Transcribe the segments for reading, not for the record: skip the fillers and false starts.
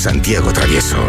Santiago Travieso.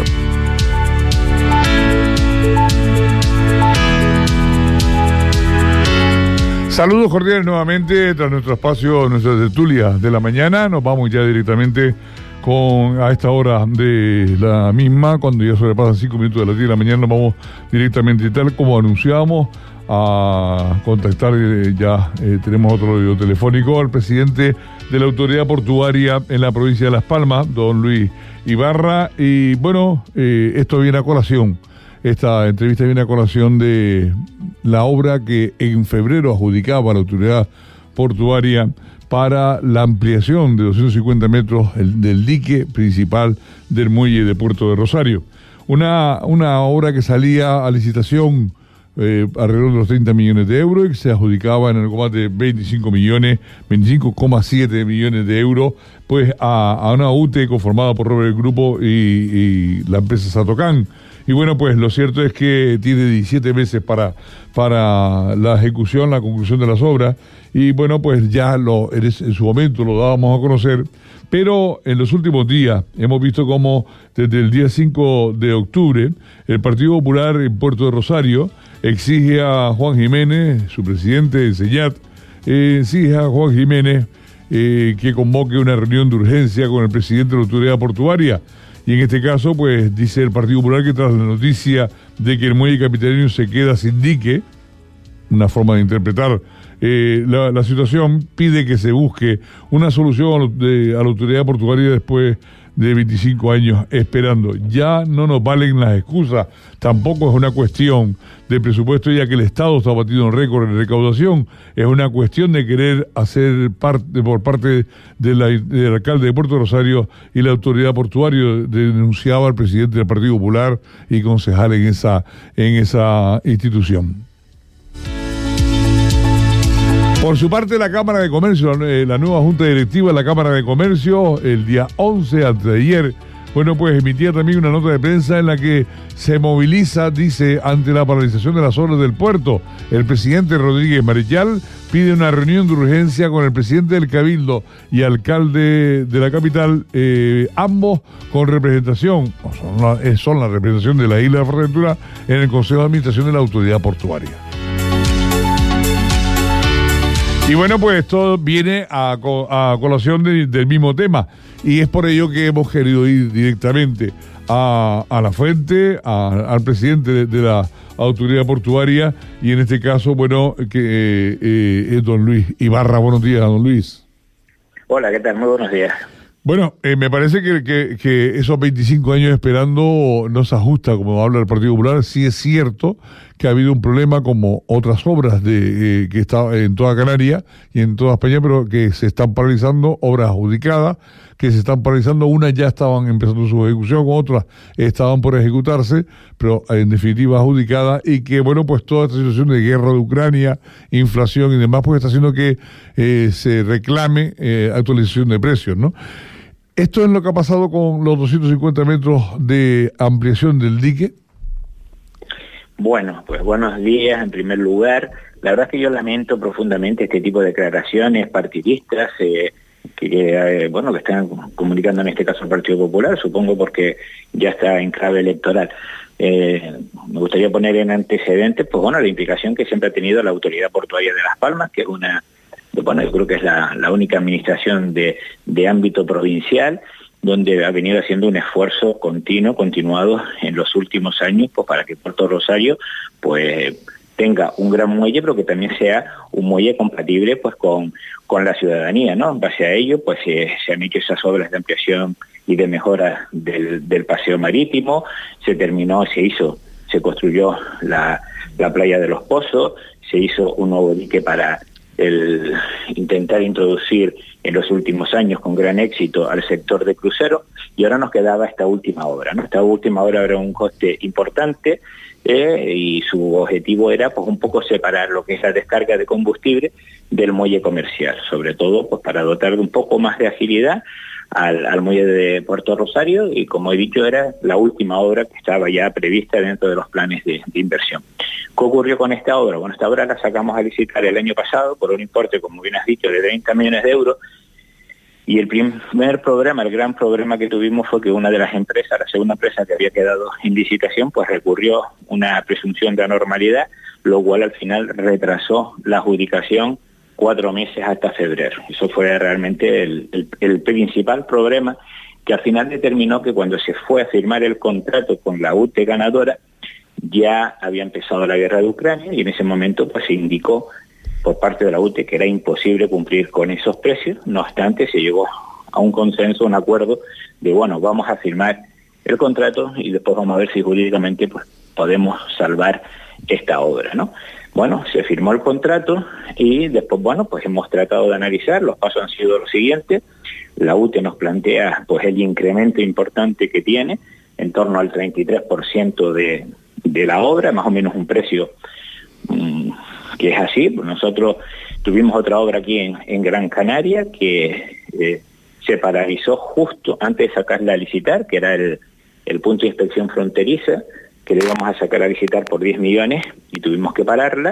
Saludos cordiales nuevamente tras nuestro espacio, nuestra tertulia de la mañana. Nos vamos ya directamente a esta hora de la misma, cuando ya sobrepasan 5 minutos de las 10 de la mañana, nos vamos directamente, tal como anunciábamos, a contactar, tenemos otro video telefónico, al presidente de la autoridad portuaria en la provincia de Las Palmas, don Luis Ibarra. Y bueno, esto viene a colación, esta entrevista viene a colación de la obra que en febrero adjudicaba la autoridad portuaria para la ampliación de 250 metros del dique principal del muelle de Puerto de Rosario. Una obra que salía a licitación alrededor de los 30 millones de euros y que se adjudicaba en el combate 25,7 millones de euros, pues a una UTE conformada por Robert Grupo y la empresa Satocan. Y bueno, pues lo cierto es que tiene 17 meses para la ejecución, la conclusión de las obras. Y bueno, pues ya en su momento lo dábamos a conocer. Pero en los últimos días hemos visto cómo desde el día 5 de octubre el Partido Popular en Puerto de Rosario exige a Juan Jiménez, su presidente de Señat, exige a Juan Jiménez que convoque una reunión de urgencia con el presidente de la autoridad portuaria. Y en este caso, pues dice el Partido Popular que tras la noticia de que el muelle capitalino se queda sin dique, una forma de interpretar la situación, pide que se busque una solución a la autoridad portuaria después de 25 años esperando. Ya no nos valen las excusas, tampoco es una cuestión de presupuesto, ya que el Estado está batiendo un récord de recaudación, es una cuestión de querer hacer por parte del alcalde de Puerto Rosario y la autoridad portuaria, denunciaba al presidente del Partido Popular y concejal en esa institución. Por su parte, la Cámara de Comercio, la nueva Junta Directiva de la Cámara de Comercio, el día 11, antes de ayer, bueno, pues emitía también una nota de prensa en la que se moviliza, dice, ante la paralización de las obras del puerto. El presidente Rodríguez Marechal pide una reunión de urgencia con el presidente del Cabildo y alcalde de la capital, ambos con representación, son la representación de la isla de Fuerteventura en el Consejo de Administración de la Autoridad Portuaria. Y bueno, pues esto viene a colación del mismo tema, y es por ello que hemos querido ir directamente a la fuente, al presidente de la autoridad portuaria, y en este caso, bueno, que es don Luis Ibarra. Buenos días, don Luis. Hola, ¿qué tal? Muy buenos días. Bueno, me parece que esos 25 años esperando no se ajusta, como habla el Partido Popular. Sí es cierto que ha habido un problema, como otras obras que está en toda Canarias y en toda España, pero que se están paralizando, obras adjudicadas, que se están paralizando. Unas ya estaban empezando su ejecución, otras estaban por ejecutarse, pero en definitiva adjudicadas, y que, bueno, pues toda esta situación de guerra de Ucrania, inflación y demás, pues está haciendo que se reclame actualización de precios, ¿no? Esto es lo que ha pasado con los 250 metros de ampliación del dique. Bueno, pues buenos días en primer lugar. La verdad es que yo lamento profundamente este tipo de declaraciones partidistas que están comunicando en este caso el Partido Popular, supongo porque ya está en clave electoral. Me gustaría poner en antecedentes, pues bueno, la implicación que siempre ha tenido la Autoridad Portuaria de Las Palmas, que es yo creo que es la única administración de ámbito provincial, donde ha venido haciendo un esfuerzo continuado en los últimos años, pues para que Puerto Rosario pues tenga un gran muelle, pero que también sea un muelle compatible pues con la ciudadanía, ¿no? En base a ello, pues se han hecho esas obras de ampliación y de mejora del paseo marítimo, se construyó la playa de los Pozos, se hizo un nuevo dique para intentar introducir en los últimos años con gran éxito al sector de cruceros, y ahora nos quedaba esta última obra, ¿no? Esta última obra era un coste importante y su objetivo era pues un poco separar lo que es la descarga de combustible del muelle comercial, sobre todo pues para dotar de un poco más de agilidad al muelle de Puerto Rosario, y como he dicho era la última obra que estaba ya prevista dentro de los planes de inversión. ¿Qué ocurrió con esta obra? Bueno, esta obra la sacamos a licitar el año pasado por un importe, como bien has dicho, de 30 millones de euros, Y el primer problema, el gran problema que tuvimos fue que una de las empresas, la segunda empresa que había quedado en licitación, pues recurrió una presunción de anormalidad, lo cual al final retrasó la adjudicación 4 meses hasta febrero. Eso fue realmente el principal problema, que al final determinó que cuando se fue a firmar el contrato con la UTE ganadora, ya había empezado la guerra de Ucrania y en ese momento pues se indicó por parte de la UTE que era imposible cumplir con esos precios. No obstante, se llegó a un consenso, un acuerdo de, bueno, vamos a firmar el contrato y después vamos a ver si jurídicamente pues podemos salvar esta obra, ¿no? Bueno, se firmó el contrato y después, bueno, pues hemos tratado de analizar. Los pasos han sido los siguientes. La UTE nos plantea pues el incremento importante que tiene, en torno al 33% de la obra, más o menos un precio que es así. Nosotros tuvimos otra obra aquí en Gran Canaria que se paralizó justo antes de sacarla a licitar, que era el punto de inspección fronteriza, que le íbamos a sacar a licitar por 10 millones y tuvimos que pararla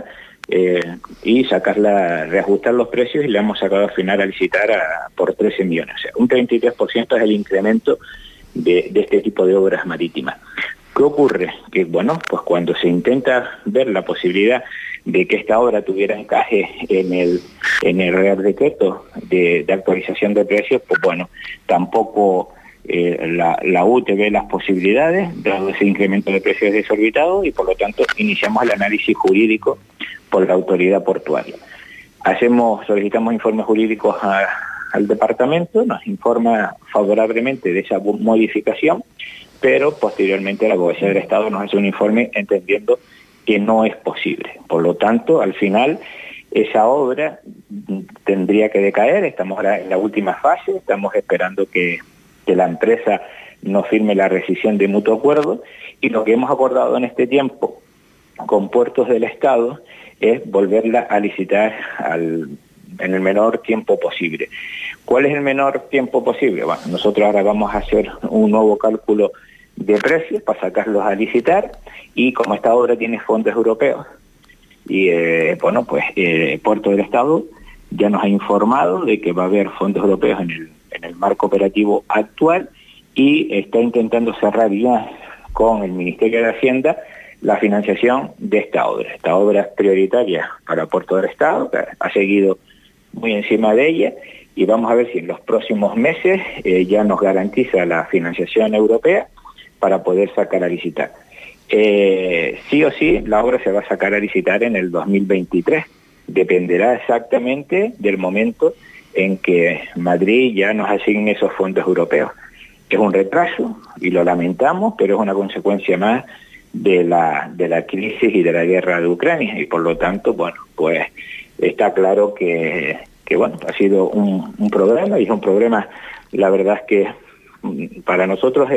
y sacarla, reajustar los precios y le hemos sacado al final a licitar por 13 millones. O sea, un 33% es el incremento de este tipo de obras marítimas. ¿Qué ocurre? Que bueno, pues cuando se intenta ver la posibilidad de que esta obra tuviera encaje en el Real Decreto de actualización de precios, pues bueno, tampoco la UTE ve las posibilidades, dado ese incremento de precios desorbitado, y por lo tanto iniciamos el análisis jurídico por la autoridad portuaria. Solicitamos informes jurídicos al departamento, nos informa favorablemente de esa modificación, pero posteriormente la Abogacía del Estado nos hace un informe entendiendo que no es posible. Por lo tanto, al final, esa obra tendría que decaer. Estamos ahora en la última fase, estamos esperando que la empresa nos firme la rescisión de mutuo acuerdo, y lo que hemos acordado en este tiempo con Puertos del Estado es volverla a licitar en el menor tiempo posible. ¿Cuál es el menor tiempo posible? Bueno, nosotros ahora vamos a hacer un nuevo cálculo de precios para sacarlos a licitar, y como esta obra tiene fondos europeos, y bueno, pues Puerto del Estado ya nos ha informado de que va a haber fondos europeos en el marco operativo actual, y está intentando cerrar ya con el Ministerio de Hacienda la financiación de esta obra. Esta obra es prioritaria para Puerto del Estado, que ha seguido muy encima de ella, y vamos a ver si en los próximos meses ya nos garantiza la financiación europea para poder sacar a licitar. Sí o sí, la obra se va a sacar a licitar en el 2023. Dependerá exactamente del momento en que Madrid ya nos asigne esos fondos europeos. Es un retraso y lo lamentamos, pero es una consecuencia más de la crisis y de la guerra de Ucrania, y por lo tanto, bueno, pues está claro que bueno, ha sido un problema, y es un problema, la verdad es que para nosotros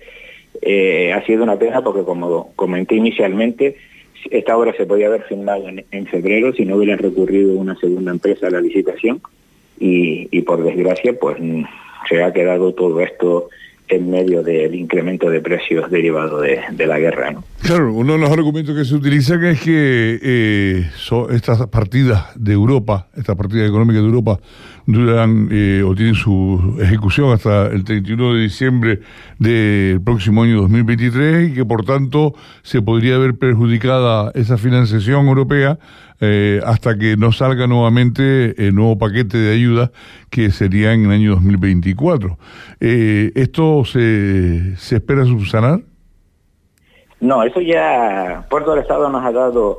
ha sido una pena, porque como comenté inicialmente, esta obra se podía haber firmado en febrero si no hubiera recurrido una segunda empresa a la licitación, y por desgracia pues se ha quedado todo esto en medio del incremento de precios derivado de la guerra, ¿no? Claro, uno de los argumentos que se utilizan es que estas partidas de Europa, estas partidas económicas de Europa, duran o tienen su ejecución hasta el 31 de diciembre del próximo año 2023, y que por tanto se podría ver perjudicada esa financiación europea hasta que no salga nuevamente el nuevo paquete de ayuda, que sería en el año 2024. ¿Esto se espera subsanar? No, eso ya Puerto del Estado nos ha dado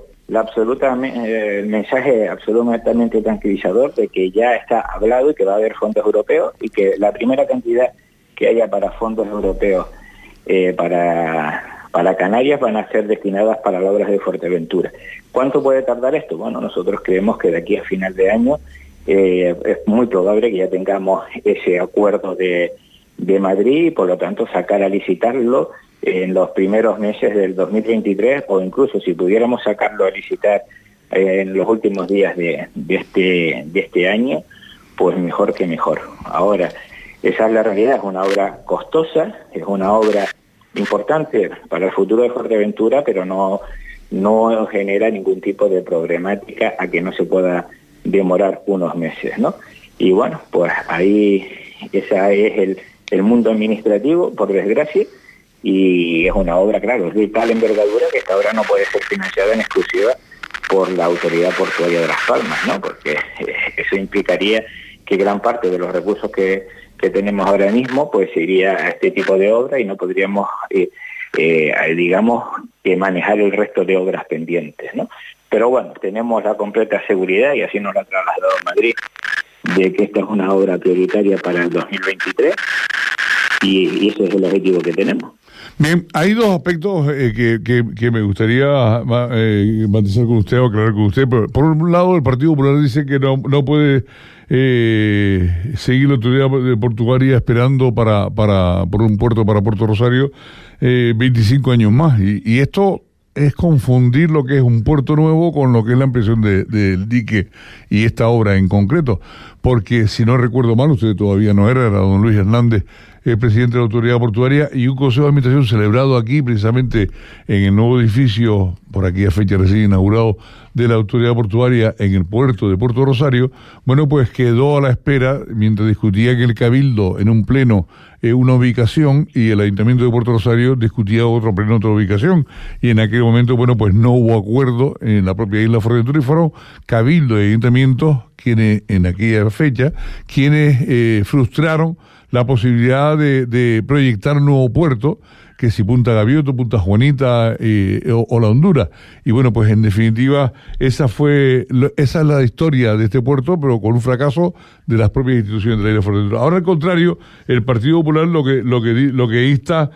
el mensaje absolutamente tranquilizador de que ya está hablado y que va a haber fondos europeos, y que la primera cantidad que haya para fondos europeos para Canarias van a ser destinadas para las obras de Fuerteventura. ¿Cuánto puede tardar esto? Bueno, nosotros creemos que de aquí a final de año es muy probable que ya tengamos ese acuerdo de Madrid, y por lo tanto sacar a licitarlo en los primeros meses del 2023, o incluso si pudiéramos sacarlo a licitar en los últimos días de este año, pues mejor que mejor. Ahora, esa es la realidad, es una obra costosa, es una obra importante para el futuro de Fuerteventura, pero no genera ningún tipo de problemática a que no se pueda demorar unos meses, ¿no? Y bueno, pues ahí ese es el mundo administrativo, por desgracia, y es una obra, claro, de tal envergadura que esta obra no puede ser financiada en exclusiva por la Autoridad Portuaria de Las Palmas, ¿no? Porque eso implicaría que gran parte de los recursos que tenemos ahora mismo pues se iría a este tipo de obra y no podríamos, digamos, manejar el resto de obras pendientes, ¿no? Pero bueno, tenemos la completa seguridad, y así nos lo ha trasladado Madrid, de que esta es una obra prioritaria para el 2023 y ese es el objetivo que tenemos. Bien, hay dos aspectos que me gustaría matizar con usted o aclarar con usted. Por un lado, el Partido Popular dice que no puede seguir la autoridad portuaria esperando por un puerto para Puerto Rosario 25 años más. Y esto es confundir lo que es un puerto nuevo con lo que es la ampliación del dique y esta obra en concreto. Porque si no recuerdo mal, usted todavía no era don Luis Hernández, presidente de la Autoridad Portuaria, y un consejo de administración celebrado aquí, precisamente en el nuevo edificio, por aquella fecha recién inaugurado, de la Autoridad Portuaria en el puerto de Puerto Rosario. Bueno, pues quedó a la espera, mientras discutía en el Cabildo, en un pleno, una ubicación, y el Ayuntamiento de Puerto Rosario discutía otro pleno, otra ubicación, y en aquel momento, bueno, pues no hubo acuerdo en la propia isla Fuerteventura, y fueron Cabildo y Ayuntamientos quienes, en aquella fecha, frustraron la posibilidad de proyectar un nuevo puerto, que si Punta Gavioto, Punta Juanita o La Honduras. Y bueno, pues en definitiva, esa es la historia de este puerto, pero con un fracaso de las propias instituciones de la isla Fuerteventura. Ahora, al contrario, el Partido Popular lo que insta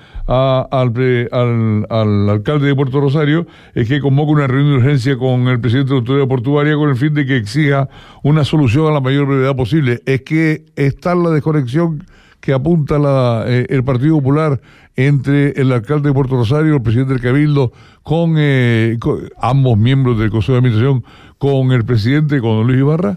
al alcalde de Puerto Rosario es que convoque una reunión de urgencia con el presidente de la Autoridad Portuaria con el fin de que exija una solución a la mayor brevedad posible. Es que está la desconexión que apunta el Partido Popular entre el alcalde de Puerto Rosario, el presidente del Cabildo, con ambos miembros del Consejo de Administración, con el presidente, con don Luis Ibarra.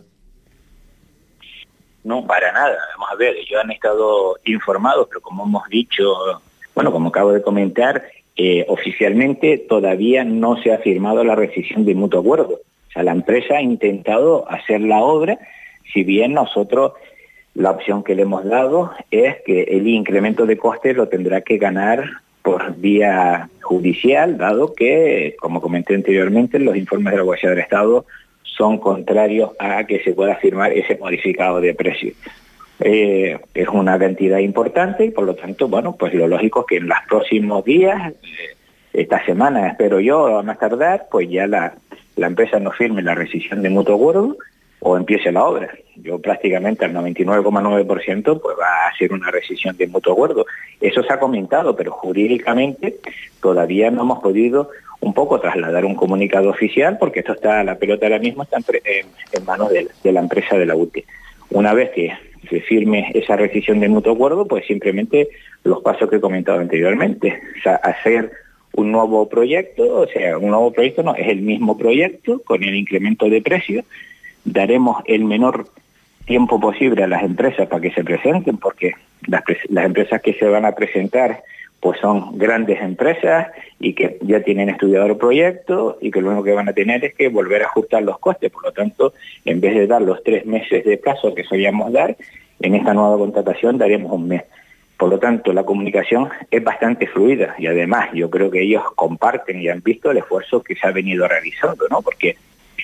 No, para nada. Vamos a ver, ellos han estado informados, pero como hemos dicho, bueno, como acabo de comentar, oficialmente todavía no se ha firmado la rescisión de mutuo acuerdo. O sea, la empresa ha intentado hacer la obra, si bien nosotros la opción que le hemos dado es que el incremento de costes lo tendrá que ganar por vía judicial, dado que, como comenté anteriormente, los informes de la Abogacía del Estado son contrarios a que se pueda firmar ese modificado de precio. Es una cantidad importante y, por lo tanto, bueno, pues lo lógico es que en los próximos días, esta semana espero yo, a más tardar, pues ya la empresa nos firme la rescisión de mutuo acuerdo o empiece la obra. Yo prácticamente al 99,9% pues va a ser una rescisión de mutuo acuerdo. Eso se ha comentado, pero jurídicamente todavía no hemos podido un poco trasladar un comunicado oficial, porque la pelota ahora mismo está en manos de la empresa de la UTE. Una vez que se firme esa rescisión de mutuo acuerdo, pues simplemente los pasos que he comentado anteriormente, o sea, hacer un nuevo proyecto, no, es el mismo proyecto con el incremento de precio. Daremos el menor tiempo posible a las empresas para que se presenten, porque las empresas que se van a presentar pues son grandes empresas y que ya tienen estudiado el proyecto y que lo único que van a tener es que volver a ajustar los costes. Por lo tanto, en vez de dar los 3 meses de plazo que solíamos dar, en esta nueva contratación daremos 1 mes. Por lo tanto, la comunicación es bastante fluida y además yo creo que ellos comparten y han visto el esfuerzo que se ha venido realizando, ¿no? Porque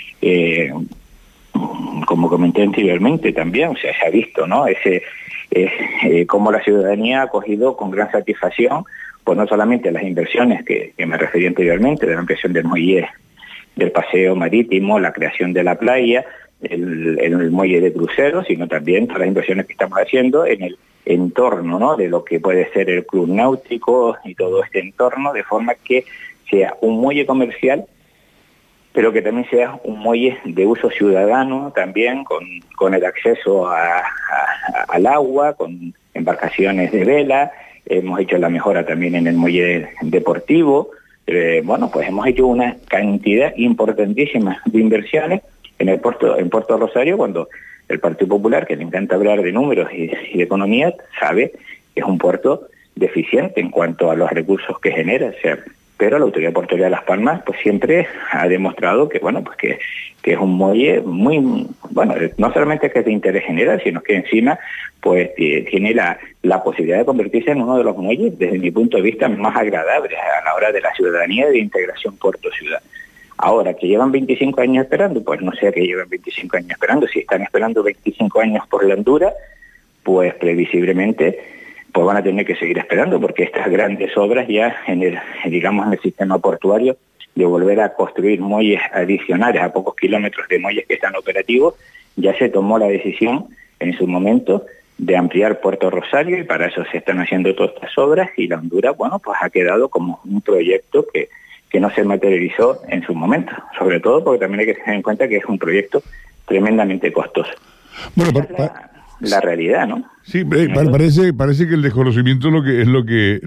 como comenté anteriormente también, o sea, se ha visto, ¿no? Cómo la ciudadanía ha acogido con gran satisfacción, pues no solamente las inversiones que me referí anteriormente, de la ampliación del muelle, del paseo marítimo, la creación de la playa, el muelle de cruceros, sino también todas las inversiones que estamos haciendo en el entorno, ¿no? De lo que puede ser el club náutico y todo este entorno, de forma que sea un muelle comercial, pero que también sea un muelle de uso ciudadano también, con el acceso al agua, con embarcaciones de vela. Hemos hecho la mejora también en el muelle deportivo. Bueno, pues hemos hecho una cantidad importantísima de inversiones en Puerto Rosario, cuando el Partido Popular, que le encanta hablar de números y de economía, sabe que es un puerto deficiente en cuanto a los recursos que genera. O sea, pero la Autoridad Portuaria de Las Palmas pues siempre ha demostrado que, bueno, pues que es un muelle muy, bueno, no solamente que es de interés general, sino que encima pues tiene la posibilidad de convertirse en uno de los muelles, desde mi punto de vista, más agradables a la hora de la ciudadanía y de integración puerto-ciudad. Ahora, que llevan 25 años esperando, pues no sé a qué llevan 25 años esperando. Si están esperando 25 años por la Hondura, pues previsiblemente pues van a tener que seguir esperando, porque estas grandes obras ya en el sistema portuario, de volver a construir muelles adicionales a pocos kilómetros de muelles que están operativos, ya se tomó la decisión en su momento de ampliar Puerto Rosario, y para eso se están haciendo todas estas obras, y la Hondura, bueno, pues ha quedado como un proyecto que no se materializó en su momento, sobre todo porque también hay que tener en cuenta que es un proyecto tremendamente costoso. Bueno, la realidad, ¿no? Sí, parece que el desconocimiento es lo que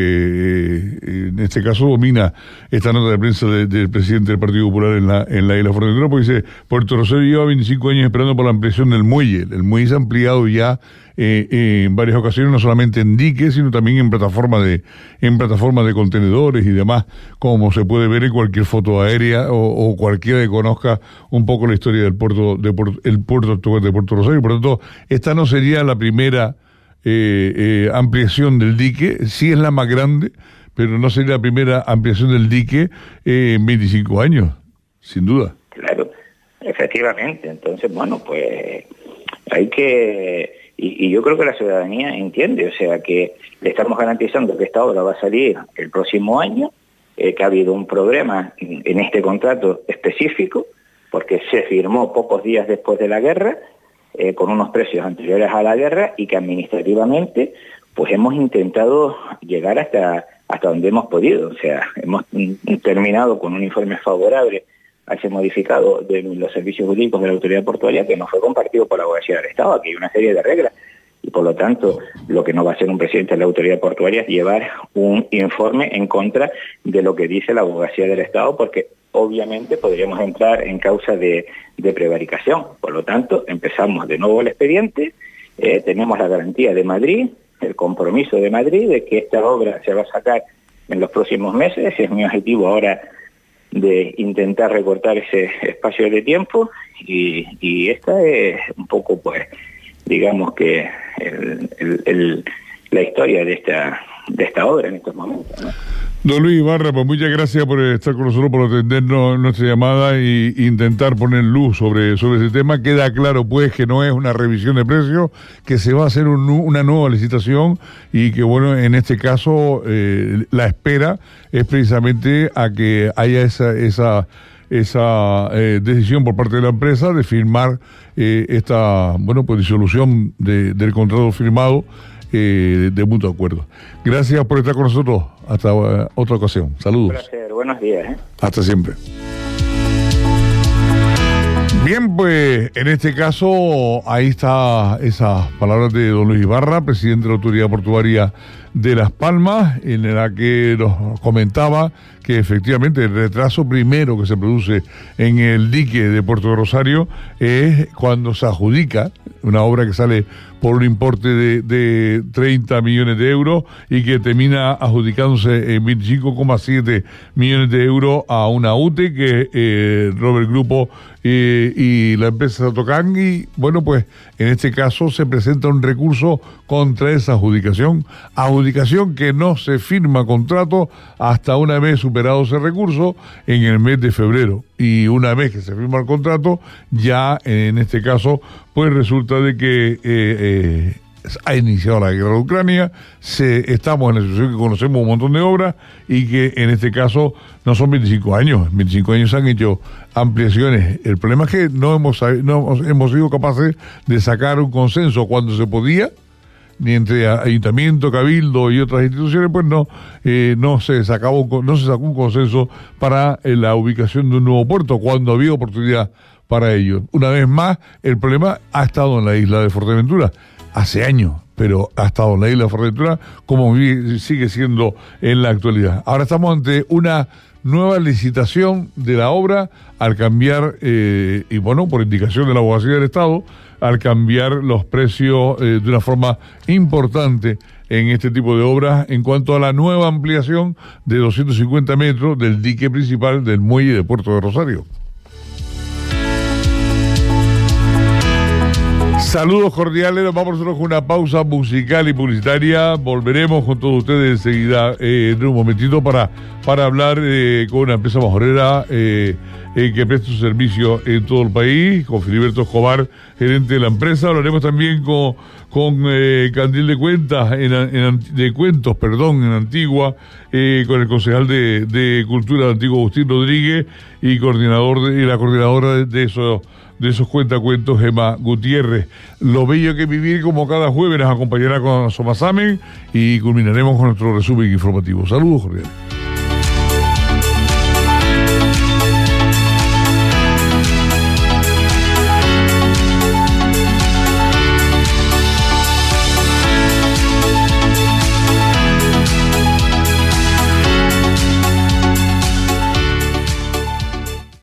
en este caso domina esta nota de prensa del presidente del Partido Popular en la isla Fuerteventura, porque dice: Puerto Rosario lleva 25 años esperando por la ampliación del muelle. El muelle se ha ampliado ya en varias ocasiones, no solamente en diques, sino también en plataformas de contenedores y demás, como se puede ver en cualquier foto aérea o cualquiera que conozca un poco la historia del puerto actual de Puerto Rosario. Por lo tanto, esta no sería la primera ampliación del dique. Sí es la más grande, pero no sería la primera ampliación del dique en 25 años, sin duda. Claro, efectivamente. Entonces, bueno, pues hay que... Y yo creo que la ciudadanía entiende, o sea, que le estamos garantizando que esta obra va a salir el próximo año, que ha habido un problema en este contrato específico, porque se firmó pocos días después de la guerra, con unos precios anteriores a la guerra, y que administrativamente pues hemos intentado llegar hasta donde hemos podido. O sea, hemos terminado con un informe favorable a ese modificado de los servicios jurídicos de la Autoridad Portuaria, que no fue compartido por la Abogacía del Estado. Aquí hay una serie de reglas, y por lo tanto lo que no va a hacer un presidente de la Autoridad Portuaria es llevar un informe en contra de lo que dice la Abogacía del Estado, porque obviamente podríamos entrar en causa de prevaricación. Por lo tanto, empezamos de nuevo el expediente, tenemos la garantía de Madrid, el compromiso de Madrid de que esta obra se va a sacar en los próximos meses. Es mi objetivo ahora de intentar recortar ese espacio de tiempo, y esta es un poco, pues, digamos que la historia de esta obra en estos momentos, ¿no? Don Luis Ibarra, pues muchas gracias por estar con nosotros, por atendernos nuestra llamada e intentar poner luz sobre ese tema. Queda claro, pues, que no es una revisión de precios, que se va a hacer una nueva licitación, y que, bueno, en este caso la espera es precisamente a que haya esa decisión por parte de la empresa de firmar esta, bueno, pues, disolución del contrato firmado de mutuo acuerdo. Gracias por estar con nosotros. Hasta otra ocasión. Saludos. Un placer. Buenos días. Hasta siempre. Bien, pues en este caso ahí está esas palabras de don Luis Ibarra, presidente de la Autoridad Portuaria de Las Palmas, en la que nos comentaba que efectivamente el retraso primero que se produce en el dique de Puerto Rosario es cuando se adjudica una obra que sale por un importe de 30 millones de euros y que termina adjudicándose en 25,7 millones de euros a una UTE que Robert Grupo y la empresa Satocán. Y bueno, pues en este caso se presenta un recurso contra esa adjudicación que no se firma contrato hasta una vez superado ese recurso en el mes de febrero. Y una vez que se firma el contrato, ya en este caso, pues resulta de que ha iniciado la guerra de Ucrania, estamos en la situación que conocemos un montón de obras, y que en este caso no son 25 años, 25 años se han hecho ampliaciones. El problema es que no hemos sido capaces de sacar un consenso cuando se podía, ni entre ayuntamiento, cabildo y otras instituciones, pues no se sacó un consenso para la ubicación de un nuevo puerto cuando había oportunidad para ello. Una vez más, el problema ha estado en la isla de Fuerteventura hace años, pero ha estado en la isla de Fuerteventura como sigue siendo en la actualidad. Ahora estamos ante una nueva licitación de la obra al cambiar, y bueno, por indicación de la Abogacía del Estado, al cambiar los precios de una forma importante en este tipo de obras en cuanto a la nueva ampliación de 250 metros del dique principal del muelle de Puerto de Rosario. Saludos cordiales, nos vamos nosotros con una pausa musical y publicitaria. Volveremos con todos ustedes enseguida, en un momentito, para hablar con una empresa majorera que presta su servicio en todo el país, con Filiberto Escobar, gerente de la empresa. Hablaremos también con Candil de Cuentas, de Cuentos, en Antigua, con el concejal de Cultura de Antigua, Agustín Rodríguez, y la coordinadora de esos cuentacuentos, Gemma Gutiérrez. Lo bello que vivir, como cada jueves, nos acompañará con Somasamen y culminaremos con nuestro resumen informativo. Saludos cordiales.